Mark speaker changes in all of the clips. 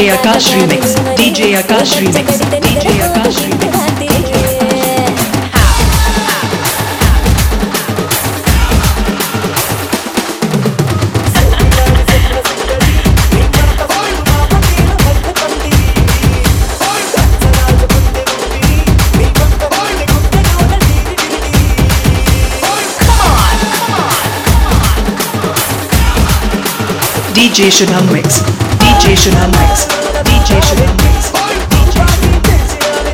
Speaker 1: DJ Akash Remix, DJ Akash Remix, DJ Akash Remix. DJ Shubham Mix, DJ Shubham Mix, DJ Shubham Mix, DJ Shubham Mix.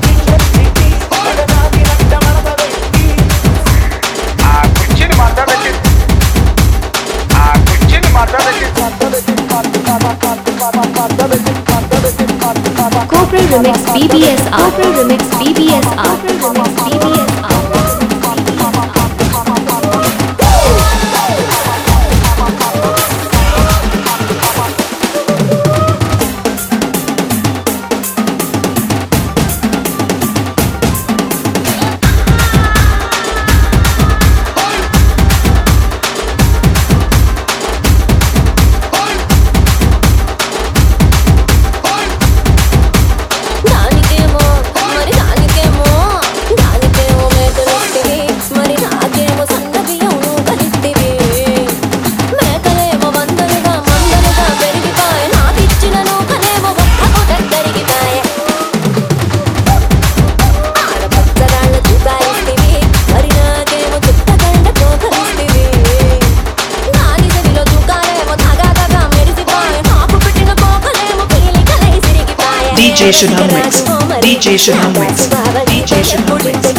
Speaker 2: Corporate Remix BBSR, Corporate Remix BBSR, Corporate Remix BBSR.
Speaker 1: DJ Shubham Mix, DJ Shubham Mix, DJ Shubham Mix.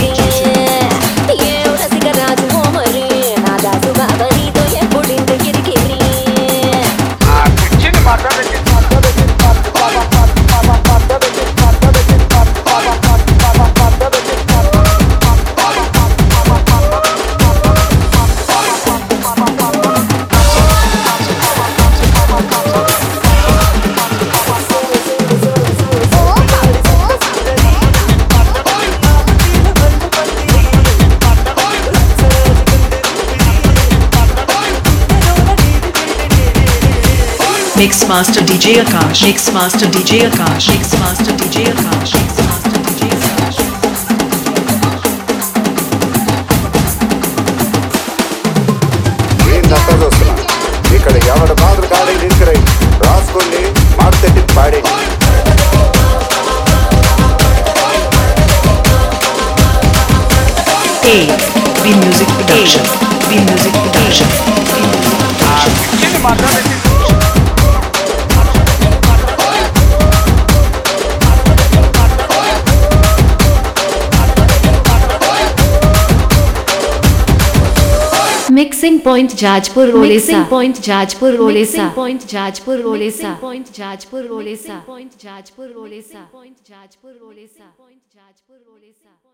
Speaker 1: Mix Master DJ Akash, Mix Master DJ Akash, Mix Master DJ Akash, Mix Master DJ Akash.
Speaker 3: ఏం దత్తా చూస్తున్నా ఇక్కడ ఎవడ బాధలు కాడే తీసుకురాయి రాసుకోండి మాట్లాడి పాడే
Speaker 1: B Music Production, B Music Production, B Music Production.
Speaker 2: Mixing Point Jajpur Rolesa, Mixing Point Jajpur Rolesa, Point Jajpur Rolesa, Point Jajpur Rolesa, Point Jajpur Rolesa, Point Jajpur Rolesa, Point Jajpur Rolesa.